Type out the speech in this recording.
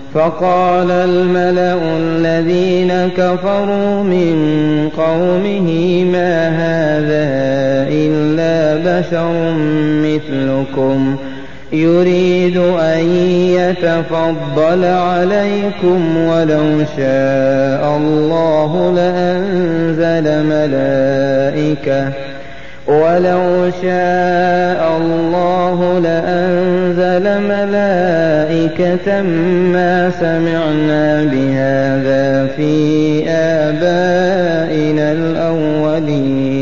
فقال الملأ الذين كفروا من قومه ما هذا إلا بشر مثلكم يريد أن يتفضل عليكم ولو شاء الله لأنزل ملائكة ما سمعنا بهذا في آبائنا الأولين